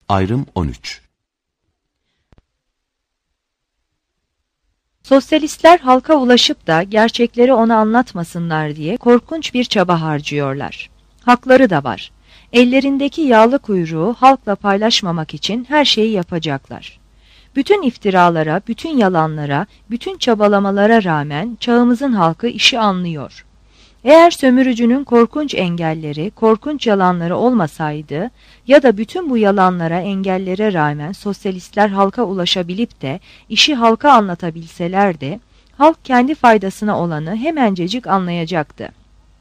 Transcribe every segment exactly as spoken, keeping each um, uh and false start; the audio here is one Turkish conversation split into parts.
Ayrım on üç. Sosyalistler halka ulaşıp da gerçekleri ona anlatmasınlar diye korkunç bir çaba harcıyorlar. Hakları da var. Ellerindeki yağlı kuyruğu halkla paylaşmamak için her şeyi yapacaklar. Bütün iftiralara, bütün yalanlara, bütün çabalamalara rağmen çağımızın halkı işi anlıyor. Eğer sömürücünün korkunç engelleri, korkunç yalanları olmasaydı ya da bütün bu yalanlara, engellere rağmen sosyalistler halka ulaşabilip de işi halka anlatabilselerdi, halk kendi faydasına olanı hemencecik anlayacaktı.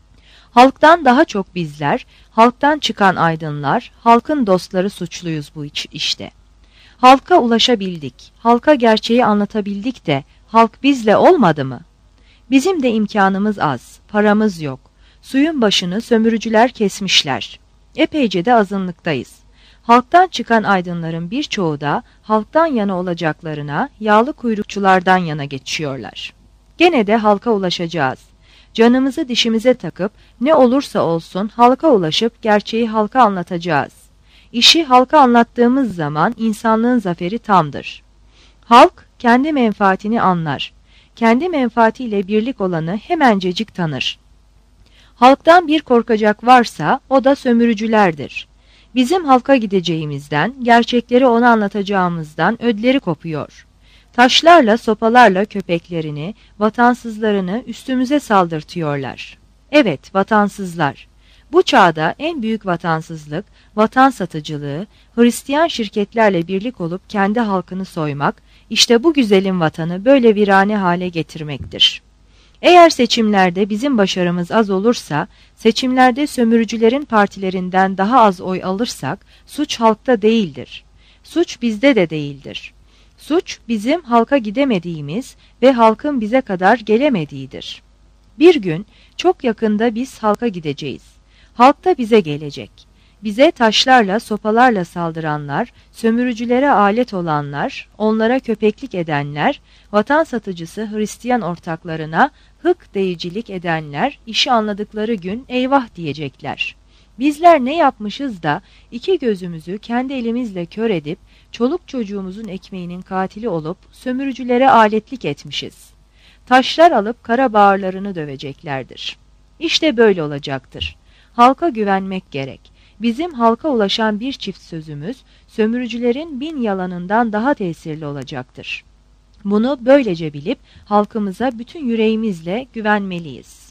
Halktan daha çok bizler, halktan çıkan aydınlar, halkın dostları suçluyuz bu işte. Halka ulaşabildik, halka gerçeği anlatabildik de halk bizle olmadı mı? Bizim de imkanımız az, paramız yok. Suyun başını sömürücüler kesmişler. Epeyce de azınlıktayız. Halktan çıkan aydınların birçoğu da halktan yana olacaklarına, yağlı kuyrukçulardan yana geçiyorlar. Gene de halka ulaşacağız. Canımızı dişimize takıp ne olursa olsun halka ulaşıp gerçeği halka anlatacağız. İşi halka anlattığımız zaman insanlığın zaferi tamdır. Halk kendi menfaatini anlar. Kendi menfaatiyle birlik olanı hemencecik tanır. Halktan bir korkacak varsa o da sömürücülerdir. Bizim halka gideceğimizden, gerçekleri ona anlatacağımızdan ödleri kopuyor. Taşlarla, sopalarla köpeklerini, vatansızlarını üstümüze saldırtıyorlar. Evet, vatansızlar. Bu çağda en büyük vatansızlık, vatan satıcılığı, Hristiyan şirketlerle birlik olup kendi halkını soymak, İşte bu güzelim vatanı böyle virane hale getirmektir. Eğer seçimlerde bizim başarımız az olursa, seçimlerde sömürücülerin partilerinden daha az oy alırsak, suç halkta değildir. Suç bizde de değildir. Suç bizim halka gidemediğimiz ve halkın bize kadar gelemediğidir. Bir gün çok yakında biz halka gideceğiz. Halk da bize gelecek. Bize taşlarla, sopalarla saldıranlar, sömürücülere alet olanlar, onlara köpeklik edenler, vatan satıcısı Hristiyan ortaklarına hık deyicilik edenler, işi anladıkları gün eyvah diyecekler. Bizler ne yapmışız da iki gözümüzü kendi elimizle kör edip, çoluk çocuğumuzun ekmeğinin katili olup sömürücülere aletlik etmişiz. Taşlar alıp kara bağırlarını döveceklerdir. İşte böyle olacaktır. Halka güvenmek gerek. Bizim halka ulaşan bir çift sözümüz, sömürücülerin bin yalanından daha tesirli olacaktır. Bunu böylece bilip halkımıza bütün yüreğimizle güvenmeliyiz.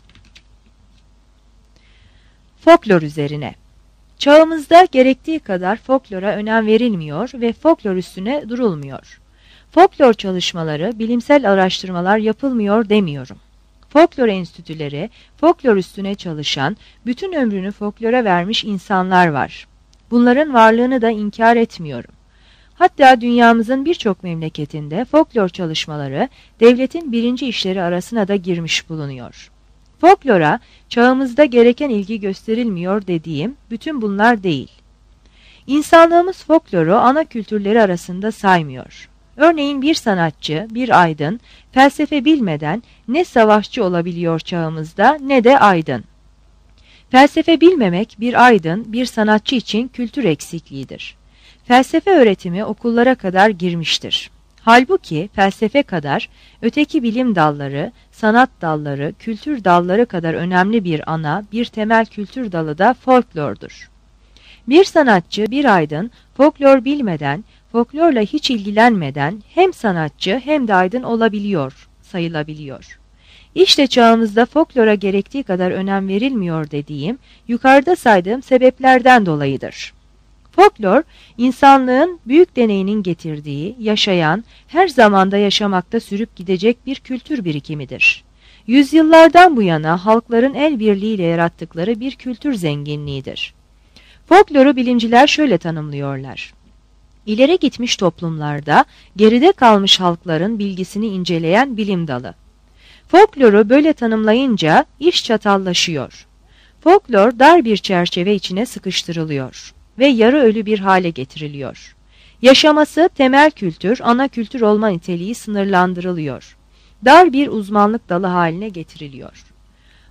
Folklor üzerine. Çağımızda gerektiği kadar folklora önem verilmiyor ve folklor üstüne durulmuyor. Folklor çalışmaları, bilimsel araştırmalar yapılmıyor demiyorum. Folklor enstitüleri, folklor üstüne çalışan, bütün ömrünü folklora vermiş insanlar var. Bunların varlığını da inkar etmiyorum. Hatta dünyamızın birçok memleketinde folklor çalışmaları devletin birinci işleri arasına da girmiş bulunuyor. Folklora çağımızda gereken ilgi gösterilmiyor dediğim bütün bunlar değil. İnsanlığımız folkloru ana kültürleri arasında saymıyor. Örneğin bir sanatçı, bir aydın, felsefe bilmeden ne savaşçı olabiliyor çağımızda ne de aydın. Felsefe bilmemek bir aydın, bir sanatçı için kültür eksikliğidir. Felsefe öğretimi okullara kadar girmiştir. Halbuki felsefe kadar öteki bilim dalları, sanat dalları, kültür dalları kadar önemli bir ana, bir temel kültür dalı da folklordur. Bir sanatçı, bir aydın, folklor bilmeden, folklorla hiç ilgilenmeden hem sanatçı hem de aydın olabiliyor, sayılabiliyor. İşte çağımızda folklora gerektiği kadar önem verilmiyor dediğim, yukarıda saydığım sebeplerden dolayıdır. Folklor, insanlığın büyük deneyinin getirdiği, yaşayan, her zamanda yaşamakta sürüp gidecek bir kültür birikimidir. Yüzyıllardan bu yana halkların el birliğiyle yarattıkları bir kültür zenginliğidir. Folkloru bilimciler şöyle tanımlıyorlar. İleri gitmiş toplumlarda geride kalmış halkların bilgisini inceleyen bilim dalı. Folkloru böyle tanımlayınca iş çatallaşıyor. Folklor dar bir çerçeve içine sıkıştırılıyor ve yarı ölü bir hale getiriliyor. Yaşaması temel kültür, ana kültür olma niteliği sınırlandırılıyor. Dar bir uzmanlık dalı haline getiriliyor.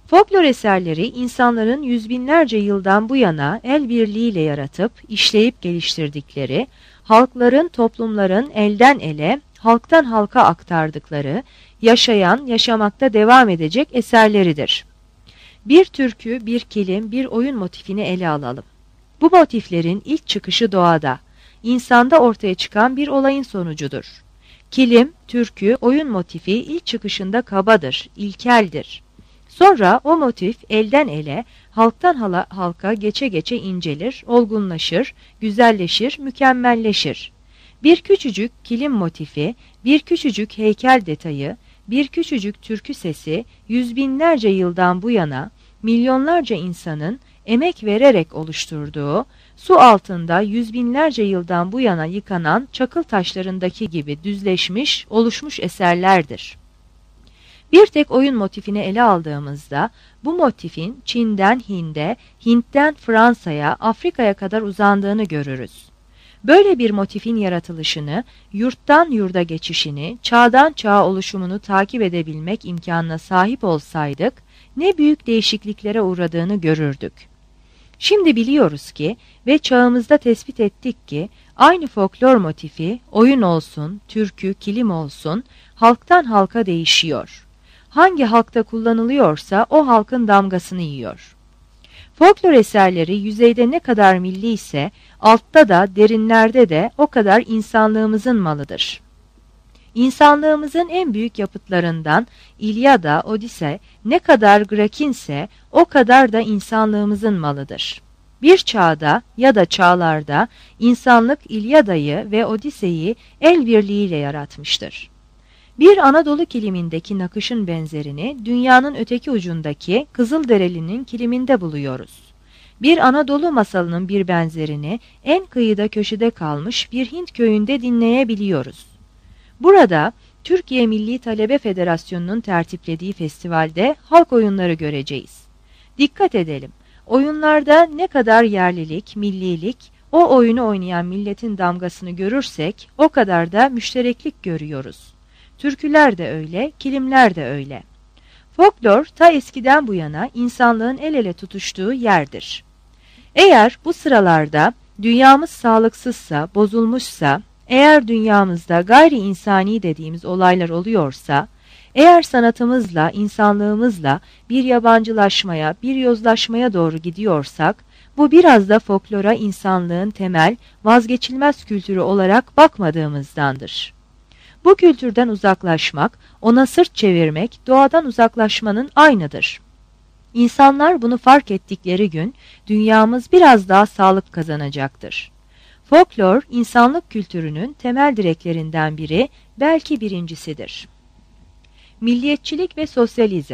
Folklor eserleri insanların yüz binlerce yıldan bu yana el birliğiyle yaratıp, işleyip geliştirdikleri, halkların, toplumların elden ele, halktan halka aktardıkları, yaşayan, yaşamakta devam edecek eserleridir. Bir türkü, bir kilim, bir oyun motifini ele alalım. Bu motiflerin ilk çıkışı doğada, insanda ortaya çıkan bir olayın sonucudur. Kilim, türkü, oyun motifi ilk çıkışında kabadır, ilkeldir. Sonra o motif elden ele, halktan hala, halka geçe geçe incelir, olgunlaşır, güzelleşir, mükemmelleşir. Bir küçücük kilim motifi, bir küçücük heykel detayı, bir küçücük türkü sesi yüz binlerce yıldan bu yana milyonlarca insanın emek vererek oluşturduğu, su altında yüz binlerce yıldan bu yana yıkanan çakıl taşlarındaki gibi düzleşmiş, oluşmuş eserlerdir. Bir tek oyun motifini ele aldığımızda bu motifin Çin'den Hind'e, Hint'ten Fransa'ya, Afrika'ya kadar uzandığını görürüz. Böyle bir motifin yaratılışını, yurttan yurda geçişini, çağdan çağa oluşumunu takip edebilmek imkanına sahip olsaydık, ne büyük değişikliklere uğradığını görürdük. Şimdi biliyoruz ki ve çağımızda tespit ettik ki, aynı folklor motifi, oyun olsun, türkü, kilim olsun, halktan halka değişiyor. Hangi halkta kullanılıyorsa o halkın damgasını yiyor. Folklor eserleri yüzeyde ne kadar milli ise, altta da derinlerde de o kadar insanlığımızın malıdır. İnsanlığımızın en büyük yapıtlarından İlyada, Odise ne kadar Grakinse o kadar da insanlığımızın malıdır. Bir çağda ya da çağlarda insanlık İlyada'yı ve Odise'yi el birliğiyle yaratmıştır. Bir Anadolu kilimindeki nakışın benzerini dünyanın öteki ucundaki Kızılderili'nin kiliminde buluyoruz. Bir Anadolu masalının bir benzerini en kıyıda köşede kalmış bir Hint köyünde dinleyebiliyoruz. Burada Türkiye Milli Talebe Federasyonu'nun tertiplediği festivalde halk oyunları göreceğiz. Dikkat edelim, oyunlarda ne kadar yerlilik, millilik, o oyunu oynayan milletin damgasını görürsek o kadar da müştereklik görüyoruz. Türküler de öyle, kilimler de öyle. Folklor ta eskiden bu yana insanlığın el ele tutuştuğu yerdir. Eğer bu sıralarda dünyamız sağlıksızsa, bozulmuşsa, eğer dünyamızda gayri insani dediğimiz olaylar oluyorsa, eğer sanatımızla, insanlığımızla bir yabancılaşmaya, bir yozlaşmaya doğru gidiyorsak, bu biraz da folklora insanlığın temel, vazgeçilmez kültürü olarak bakmadığımızdandır. Bu kültürden uzaklaşmak, ona sırt çevirmek, doğadan uzaklaşmanın aynıdır. İnsanlar bunu fark ettikleri gün, dünyamız biraz daha sağlık kazanacaktır. Folklor, insanlık kültürünün temel direklerinden biri, belki birincisidir. Milliyetçilik ve sosyalizm.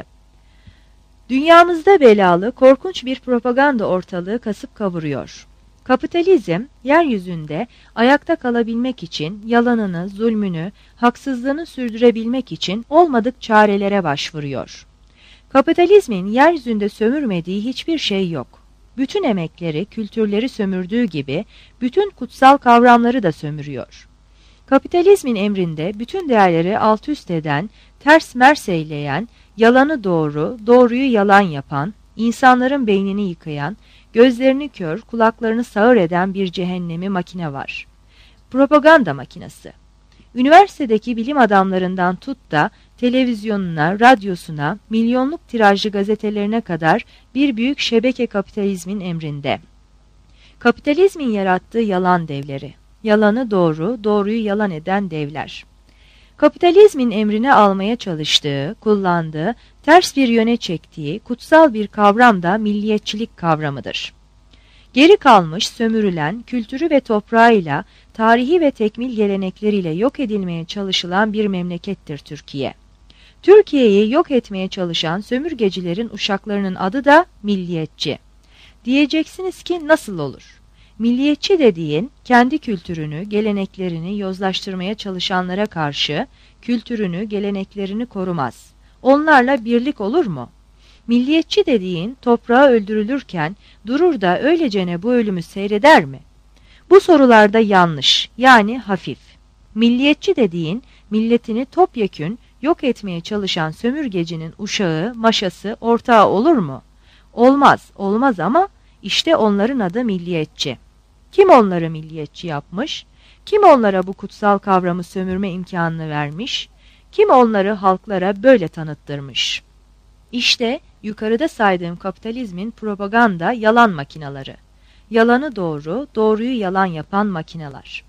Dünyamızda belalı, korkunç bir propaganda ortalığı kasıp kavuruyor. Kapitalizm, yeryüzünde ayakta kalabilmek için yalanını, zulmünü, haksızlığını sürdürebilmek için olmadık çarelere başvuruyor. Kapitalizmin yeryüzünde sömürmediği hiçbir şey yok. Bütün emekleri, kültürleri sömürdüğü gibi bütün kutsal kavramları da sömürüyor. Kapitalizmin emrinde bütün değerleri alt üst eden, ters mers eyleyen, yalanı doğru, doğruyu yalan yapan, insanların beynini yıkayan, gözlerini kör, kulaklarını sağır eden bir cehennemi makine var. Propaganda makinesi. Üniversitedeki bilim adamlarından tut da televizyonuna, radyosuna, milyonluk tirajlı gazetelerine kadar bir büyük şebeke kapitalizmin emrinde. Kapitalizmin yarattığı yalan devleri. Yalanı doğru, doğruyu yalan eden devler. Kapitalizmin emrine almaya çalıştığı, kullandığı, ters bir yöne çektiği kutsal bir kavram da milliyetçilik kavramıdır. Geri kalmış, sömürülen, kültürü ve toprağıyla, tarihi ve tekmil gelenekleriyle yok edilmeye çalışılan bir memlekettir Türkiye. Türkiye'yi yok etmeye çalışan sömürgecilerin uşaklarının adı da milliyetçi. Diyeceksiniz ki nasıl olur? Milliyetçi dediğin, kendi kültürünü, geleneklerini yozlaştırmaya çalışanlara karşı kültürünü, geleneklerini korumaz. Onlarla birlik olur mu? Milliyetçi dediğin, toprağı öldürülürken durur da öylecene bu ölümü seyreder mi? Bu sorularda yanlış, yani hafif. Milliyetçi dediğin, milletini topyekün, yok etmeye çalışan sömürgecinin uşağı, maşası, ortağı olur mu? Olmaz, olmaz ama işte onların adı milliyetçi. Kim onları milliyetçi yapmış? Kim onlara bu kutsal kavramı sömürme imkanını vermiş? Kim onları halklara böyle tanıttırmış? İşte yukarıda saydığım kapitalizmin propaganda yalan makinaları. Yalanı doğru, doğruyu yalan yapan makineler.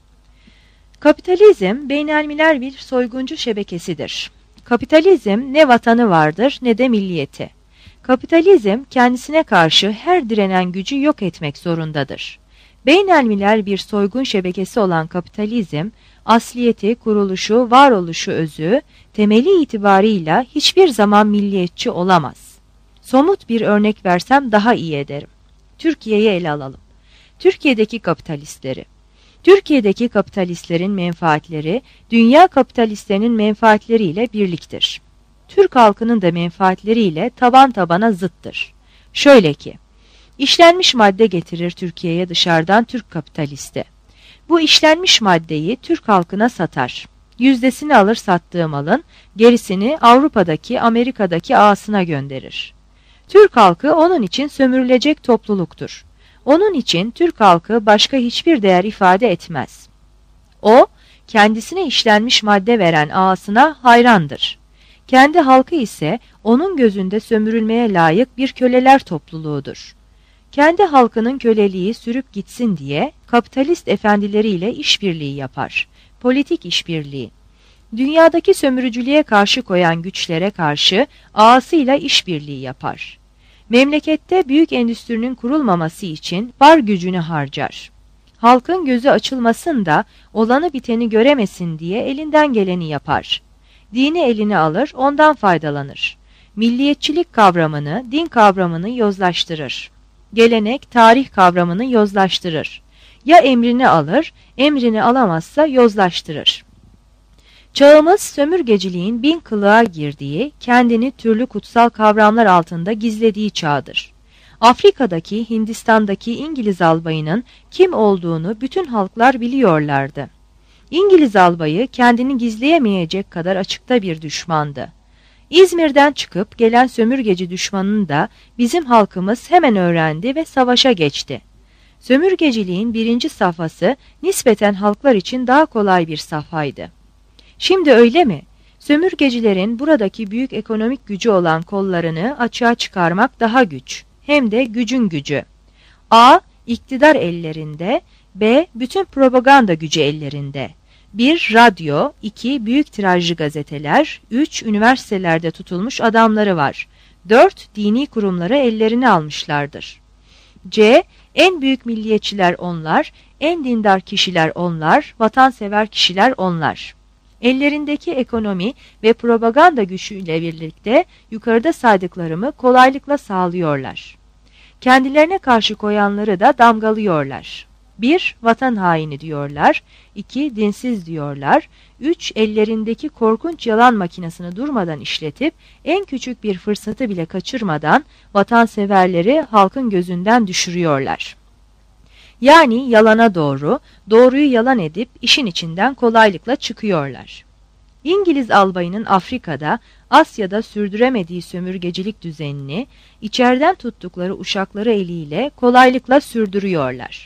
Kapitalizm, beynelmiler bir soyguncu şebekesidir. Kapitalizm ne vatanı vardır ne de milliyeti. Kapitalizm kendisine karşı her direnen gücü yok etmek zorundadır. Beynelmiler bir soygun şebekesi olan kapitalizm, asliyeti, kuruluşu, varoluşu özü, temeli itibarıyla hiçbir zaman milliyetçi olamaz. Somut bir örnek versem daha iyi ederim. Türkiye'yi ele alalım. Türkiye'deki kapitalistleri. Türkiye'deki kapitalistlerin menfaatleri, dünya kapitalistlerinin menfaatleriyle birliktir. Türk halkının da menfaatleriyle taban tabana zıttır. Şöyle ki, işlenmiş madde getirir Türkiye'ye dışarıdan Türk kapitalisti. Bu işlenmiş maddeyi Türk halkına satar. Yüzdesini alır sattığı malın, gerisini Avrupa'daki, Amerika'daki ağasına gönderir. Türk halkı onun için sömürülecek topluluktur. Onun için Türk halkı başka hiçbir değer ifade etmez. O, kendisine işlenmiş madde veren ağasına hayrandır. Kendi halkı ise onun gözünde sömürülmeye layık bir köleler topluluğudur. Kendi halkının köleliği sürüp gitsin diye kapitalist efendileriyle işbirliği yapar. Politik işbirliği. Dünyadaki sömürücülüğe karşı koyan güçlere karşı ağasıyla işbirliği yapar. Memlekette büyük endüstrinin kurulmaması için var gücünü harcar. Halkın gözü açılmasın da olanı biteni göremesin diye elinden geleni yapar. Dini eline alır, ondan faydalanır. Milliyetçilik kavramını, din kavramını yozlaştırır. Gelenek, tarih kavramını yozlaştırır. Ya emrini alır, emrini alamazsa yozlaştırır. Çağımız sömürgeciliğin bin kılığa girdiği, kendini türlü kutsal kavramlar altında gizlediği çağdır. Afrika'daki, Hindistan'daki İngiliz albayının kim olduğunu bütün halklar biliyorlardı. İngiliz albayı kendini gizleyemeyecek kadar açıkta bir düşmandı. İzmir'den çıkıp gelen sömürgeci düşmanını da bizim halkımız hemen öğrendi ve savaşa geçti. Sömürgeciliğin birinci safhası nispeten halklar için daha kolay bir safhaydı. Şimdi öyle mi? Sömürgecilerin buradaki büyük ekonomik gücü olan kollarını açığa çıkarmak daha güç. Hem de gücün gücü. A. İktidar ellerinde. B. Bütün propaganda gücü ellerinde. bir. Radyo. iki. Büyük tirajlı gazeteler. üç. Üniversitelerde tutulmuş adamları var. dört. Dini kurumları ellerine almışlardır. C. En büyük milliyetçiler onlar, en dindar kişiler onlar, vatansever kişiler onlar. Ellerindeki ekonomi ve propaganda güçüyle birlikte yukarıda saydıklarımı kolaylıkla sağlıyorlar. Kendilerine karşı koyanları da damgalıyorlar. bir. Vatan haini diyorlar. iki. Dinsiz diyorlar. üç. Ellerindeki korkunç yalan makinesini durmadan işletip en küçük bir fırsatı bile kaçırmadan vatanseverleri halkın gözünden düşürüyorlar. Yani yalana doğru, doğruyu yalan edip işin içinden kolaylıkla çıkıyorlar. İngiliz albayının Afrika'da, Asya'da sürdüremediği sömürgecilik düzenini, içeriden tuttukları uşakları eliyle kolaylıkla sürdürüyorlar.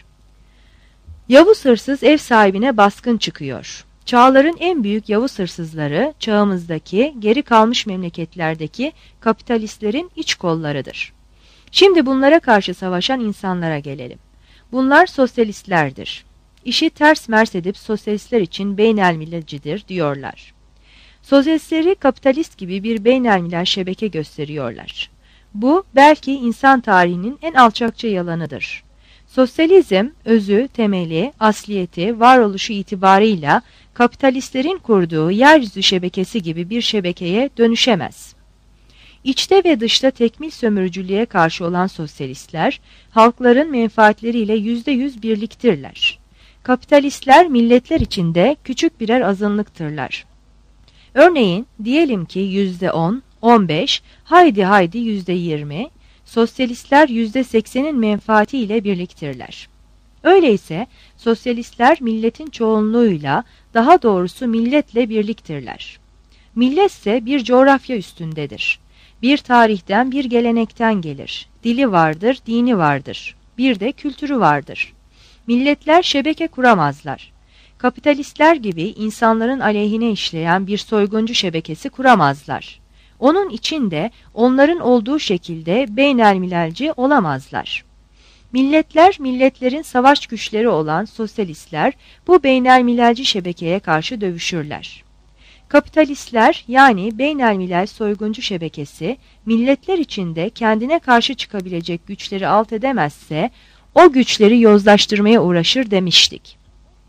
Yavuz hırsız ev sahibine baskın çıkıyor. Çağların en büyük yavuz hırsızları, çağımızdaki, geri kalmış memleketlerdeki kapitalistlerin iç kollarıdır. Şimdi bunlara karşı savaşan insanlara gelelim. Bunlar sosyalistlerdir. İşi ters mers edip sosyalistler için beynelmilelcidir diyorlar. Sosyalistleri kapitalist gibi bir beynelmilel şebeke gösteriyorlar. Bu belki insan tarihinin en alçakça yalanıdır. Sosyalizm, özü, temeli, asliyeti, varoluşu itibarıyla kapitalistlerin kurduğu yeryüzü şebekesi gibi bir şebekeye dönüşemez. İçte ve dışta tekmil sömürücülüğe karşı olan sosyalistler, halkların menfaatleriyle yüzde yüz birliktirler. Kapitalistler milletler içinde küçük birer azınlıktırlar. Örneğin diyelim ki yüzde on, on beş, haydi haydi yüzde yirmi, sosyalistler yüzde seksenin menfaatiyle birliktirler. Öyleyse sosyalistler milletin çoğunluğuyla, daha doğrusu milletle birliktirler. Milletse bir coğrafya üstündedir. Bir tarihten, bir gelenekten gelir. Dili vardır, dini vardır. Bir de kültürü vardır. Milletler şebeke kuramazlar. Kapitalistler gibi insanların aleyhine işleyen bir soyguncu şebekesi kuramazlar. Onun için de onların olduğu şekilde beynelmilalci olamazlar. Milletler, milletlerin savaş güçleri olan sosyalistler bu beynelmilalci şebekeye karşı dövüşürler. Kapitalistler yani beynelmilal soyguncu şebekesi milletler içinde kendine karşı çıkabilecek güçleri alt edemezse o güçleri yozlaştırmaya uğraşır demiştik.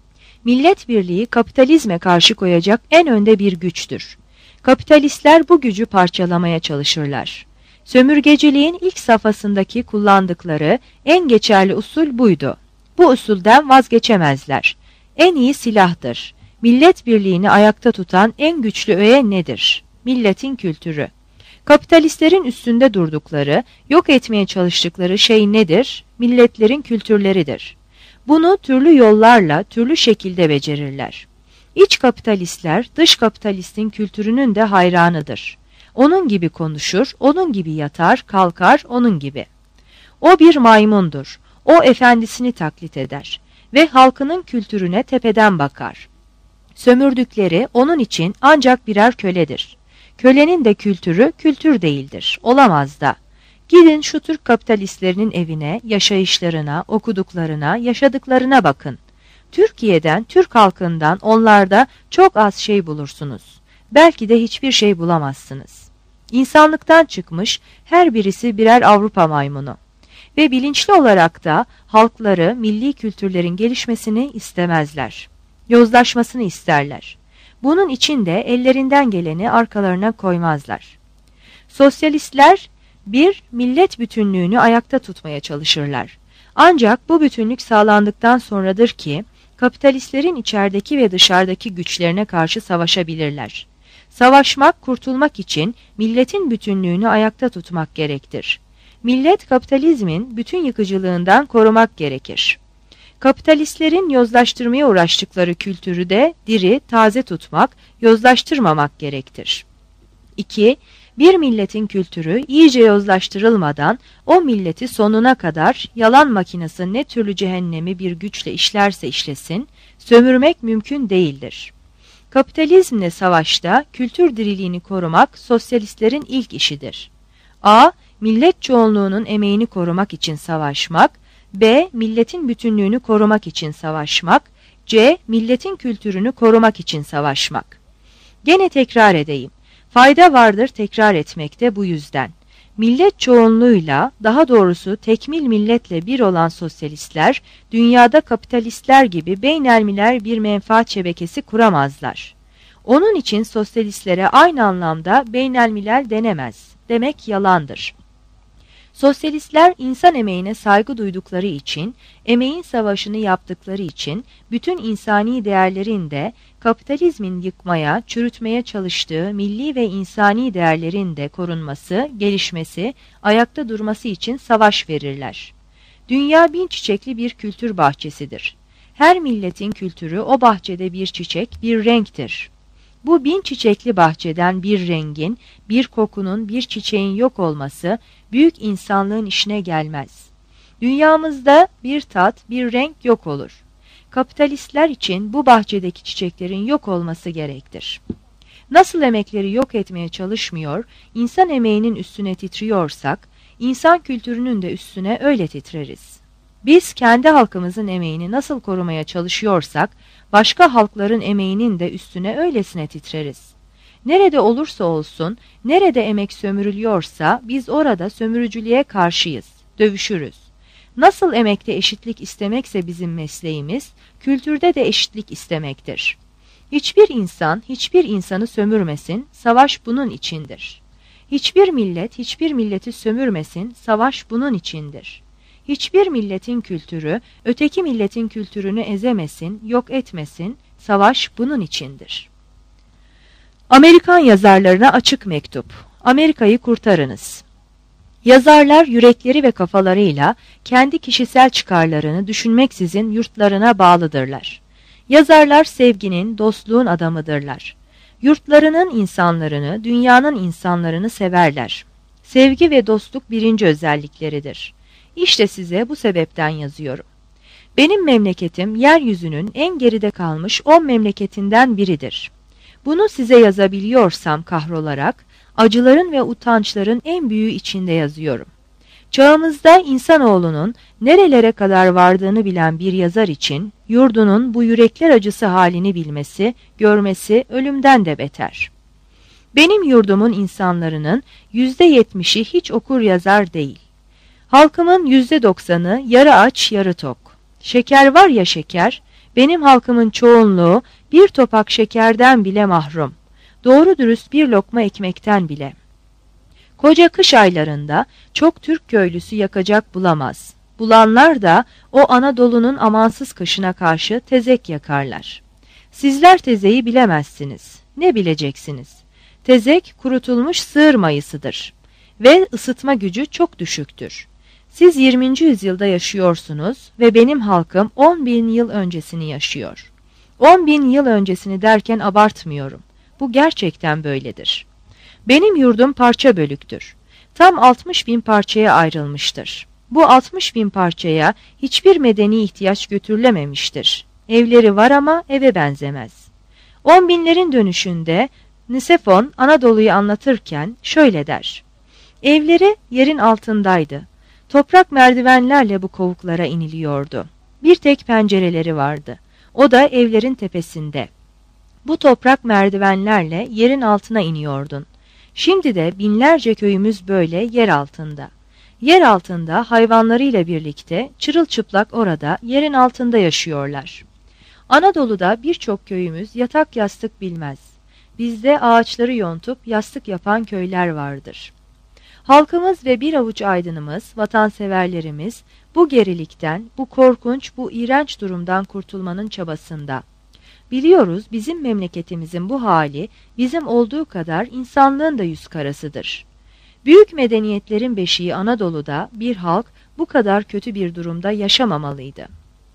Millet birliği kapitalizme karşı koyacak en önde bir güçtür. Kapitalistler bu gücü parçalamaya çalışırlar. Sömürgeciliğin ilk safhasındaki kullandıkları en geçerli usul buydu. Bu usulden vazgeçemezler. En iyi silahtır. Millet birliğini ayakta tutan en güçlü öğe nedir? Milletin kültürü. Kapitalistlerin üstünde durdukları, yok etmeye çalıştıkları şey nedir? Milletlerin kültürleridir. Bunu türlü yollarla, türlü şekilde becerirler. İç kapitalistler, dış kapitalistin kültürünün de hayranıdır. Onun gibi konuşur, onun gibi yatar, kalkar, onun gibi. O bir maymundur. O efendisini taklit eder ve halkının kültürüne tepeden bakar. Sömürdükleri onun için ancak birer köledir. Kölenin de kültürü kültür değildir, olamaz da. Gidin şu Türk kapitalistlerinin evine, yaşayışlarına, okuduklarına, yaşadıklarına bakın. Türkiye'den, Türk halkından onlarda çok az şey bulursunuz. Belki de hiçbir şey bulamazsınız. İnsanlıktan çıkmış her birisi birer Avrupa maymunu. Ve bilinçli olarak da halkları milli kültürlerin gelişmesini istemezler. Yozlaşmasını isterler. Bunun için de ellerinden geleni arkalarına koymazlar. Sosyalistler bir millet bütünlüğünü ayakta tutmaya çalışırlar. Ancak bu bütünlük sağlandıktan sonradır ki kapitalistlerin içerideki ve dışarıdaki güçlerine karşı savaşabilirler. Savaşmak, kurtulmak için milletin bütünlüğünü ayakta tutmak gerektir. Millet kapitalizmin bütün yıkıcılığından korumak gerekir. Kapitalistlerin yozlaştırmaya uğraştıkları kültürü de diri, taze tutmak, yozlaştırmamak gerektir. iki. Bir milletin kültürü iyice yozlaştırılmadan o milleti sonuna kadar yalan makinesi ne türlü cehennemi bir güçle işlerse işlesin, sömürmek mümkün değildir. Kapitalizmle savaşta kültür diriliğini korumak sosyalistlerin ilk işidir. A. Millet çoğunluğunun emeğini korumak için savaşmak, B. Milletin bütünlüğünü korumak için savaşmak, C. Milletin kültürünü korumak için savaşmak. Gene tekrar edeyim. Fayda vardır tekrar etmekte bu yüzden. Millet çoğunluğuyla, daha doğrusu tekmil milletle bir olan sosyalistler, dünyada kapitalistler gibi beynelmiler bir menfaat şebekesi kuramazlar. Onun için sosyalistlere aynı anlamda beynelmilel denemez. Demek yalandır. Sosyalistler insan emeğine saygı duydukları için, emeğin savaşını yaptıkları için bütün insani değerlerin de kapitalizmin yıkmaya, çürütmeye çalıştığı milli ve insani değerlerin de korunması, gelişmesi, ayakta durması için savaş verirler. Dünya bin çiçekli bir kültür bahçesidir. Her milletin kültürü o bahçede bir çiçek, bir renktir. Bu bin çiçekli bahçeden bir rengin, bir kokunun, bir çiçeğin yok olması büyük insanlığın işine gelmez. Dünyamızda bir tat, bir renk yok olur. Kapitalistler için bu bahçedeki çiçeklerin yok olması gerektir. Nasıl emekleri yok etmeye çalışmıyor, insan emeğinin üstüne titriyorsak, insan kültürünün de üstüne öyle titreriz. Biz kendi halkımızın emeğini nasıl korumaya çalışıyorsak, başka halkların emeğinin de üstüne öylesine titreriz. Nerede olursa olsun, nerede emek sömürülüyorsa biz orada sömürücülüğe karşıyız, dövüşürüz. Nasıl emekte eşitlik istemekse bizim mesleğimiz, kültürde de eşitlik istemektir. Hiçbir insan, hiçbir insanı sömürmesin, savaş bunun içindir. Hiçbir millet, hiçbir milleti sömürmesin, savaş bunun içindir. Hiçbir milletin kültürü, öteki milletin kültürünü ezemesin, yok etmesin, savaş bunun içindir. Amerikan yazarlarına açık mektup. Amerika'yı kurtarınız. Yazarlar yürekleri ve kafalarıyla kendi kişisel çıkarlarını düşünmeksizin yurtlarına bağlıdırlar. Yazarlar sevginin, dostluğun adamıdırlar. Yurtlarının insanlarını, dünyanın insanlarını severler. Sevgi ve dostluk birinci özellikleridir. İşte size bu sebepten yazıyorum. Benim memleketim yeryüzünün en geride kalmış on memleketinden biridir. Bunu size yazabiliyorsam kahrolarak, acıların ve utançların en büyüğü içinde yazıyorum. Çağımızda insanoğlunun nerelere kadar vardığını bilen bir yazar için, yurdunun bu yürekler acısı halini bilmesi, görmesi ölümden de beter. Benim yurdumun insanlarının yüzde yetmişi hiç okur yazar değil. Halkımın yüzde doksanı yarı aç yarı tok. Şeker var ya şeker, benim halkımın çoğunluğu bir topak şekerden bile mahrum. Doğru dürüst bir lokma ekmekten bile. Koca kış aylarında çok Türk köylüsü yakacak bulamaz. Bulanlar da o Anadolu'nun amansız kışına karşı tezek yakarlar. Sizler tezeyi bilemezsiniz. Ne bileceksiniz? Tezek kurutulmuş sığır mayısıdır ve ısıtma gücü çok düşüktür. Siz yirminci yüzyılda yaşıyorsunuz ve benim halkım on bin yıl öncesini yaşıyor. On bin yıl öncesini derken abartmıyorum. Bu gerçekten böyledir. Benim yurdum parça bölüktür. Tam altmış bin parçaya ayrılmıştır. Bu altmış bin parçaya hiçbir medeni ihtiyaç götürülememiştir. Evleri var ama eve benzemez. On binlerin dönüşünde Nisefon Anadolu'yu anlatırken şöyle der. Evleri yerin altındaydı. Toprak merdivenlerle bu kovuklara iniliyordu. Bir tek pencereleri vardı. O da evlerin tepesinde. Bu toprak merdivenlerle yerin altına iniyordun. Şimdi de binlerce köyümüz böyle yer altında. Yer altında hayvanlarıyla birlikte çırılçıplak orada yerin altında yaşıyorlar. Anadolu'da birçok köyümüz yatak yastık bilmez. Bizde ağaçları yontup yastık yapan köyler vardır. Halkımız ve bir avuç aydınımız, vatanseverlerimiz bu gerilikten, bu korkunç, bu iğrenç durumdan kurtulmanın çabasında. Biliyoruz bizim memleketimizin bu hali bizim olduğu kadar insanlığın da yüz karasıdır. Büyük medeniyetlerin beşiği Anadolu'da bir halk bu kadar kötü bir durumda yaşamamalıydı.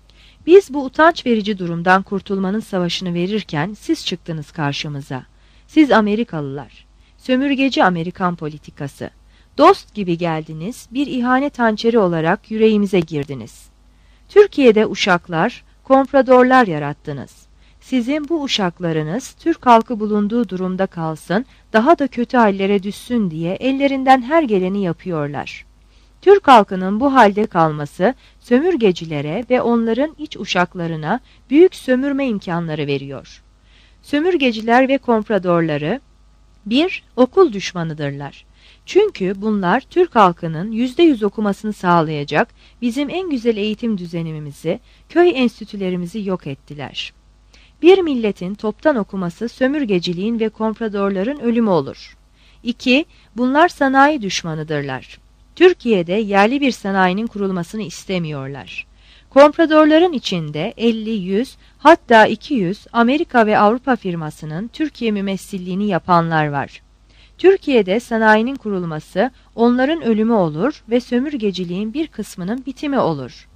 Biz bu utanç verici durumdan kurtulmanın savaşını verirken siz çıktınız karşımıza. Siz Amerikalılar, sömürgeci Amerikan politikası. Dost gibi geldiniz, bir ihanet hançeri olarak yüreğimize girdiniz. Türkiye'de uşaklar, kompradorlar yarattınız. Sizin bu uşaklarınız Türk halkı bulunduğu durumda kalsın, daha da kötü hallere düşsün diye ellerinden her geleni yapıyorlar. Türk halkının bu halde kalması sömürgecilere ve onların iç uşaklarına büyük sömürme imkanları veriyor. Sömürgeciler ve kompradorları bir, okul düşmanıdırlar. Çünkü bunlar Türk halkının yüzde yüz okumasını sağlayacak bizim en güzel eğitim düzenimizi, köy enstitülerimizi yok ettiler. Bir milletin toptan okuması sömürgeciliğin ve kompradorların ölümü olur. İki, bunlar sanayi düşmanıdırlar. Türkiye'de yerli bir sanayinin kurulmasını istemiyorlar. Kompradorların içinde elli, yüz hatta iki yüz Amerika ve Avrupa firmasının Türkiye mümessilliğini yapanlar var. Türkiye'de sanayinin kurulması onların ölümü olur ve sömürgeciliğin bir kısmının bitimi olur.